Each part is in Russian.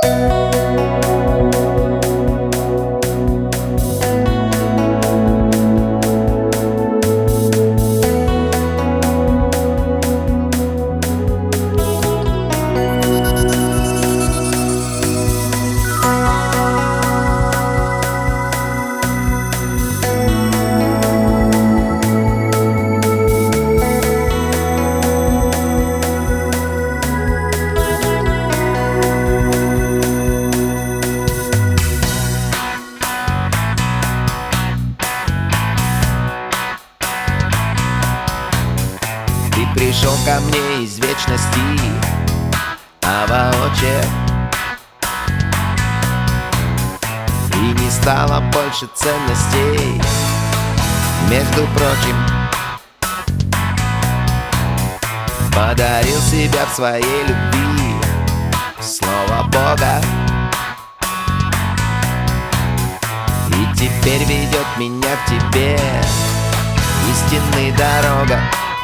Ты пришел ко мне из вечности, а воочию, и не стало больше ценностей. Между прочим, подарил себя в своей любви, слово Бога, и теперь ведет меня к тебе истинная дорога.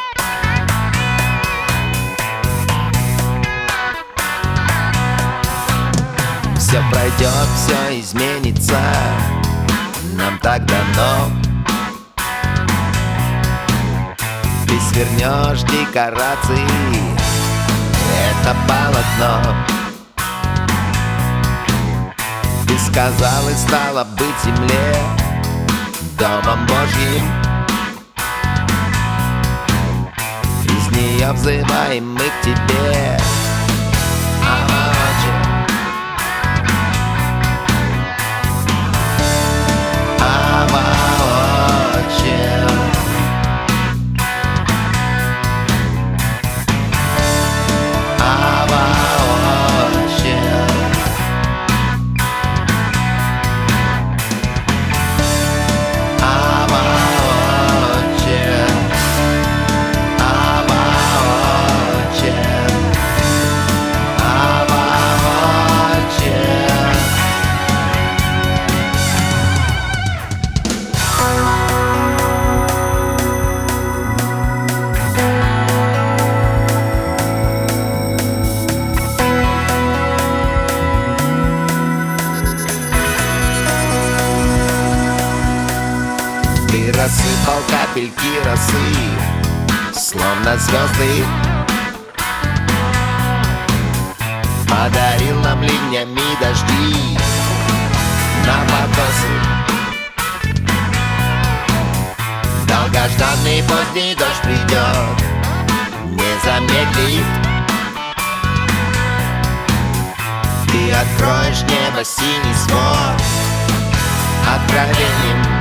Все пройдет, все изменится, нам так дано. Ты свернешь декорации, это полотно. Ты сказал, и стало быть земле домом Божьим. Из нее взываем мы к тебе, ты рассыпал капельки росы, словно звезды, подарил нам ливнями дожди на покосы. Долгожданный поздний дождь придет, не замедлив. Ты откроешь небо синий свод откровением.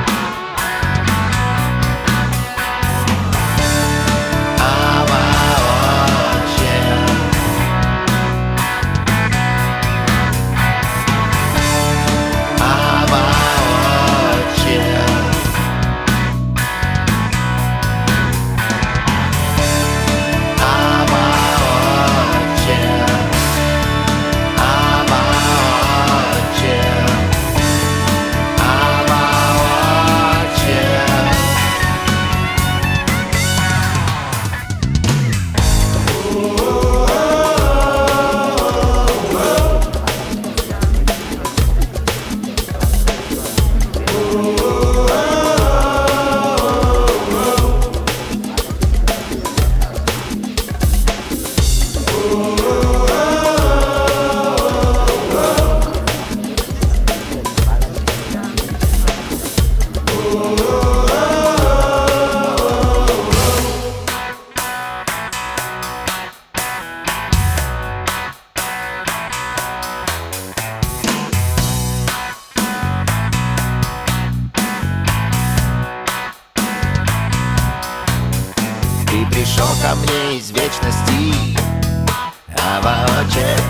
Ты пришел ко мне из вечности, а воочию,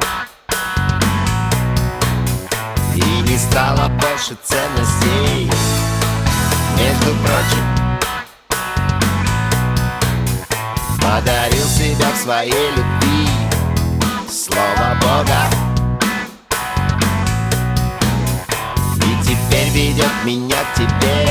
и не стало больше ценностей. Между прочим, подарил себя в своей любви, слово Бога, и теперь ведет меня к тебе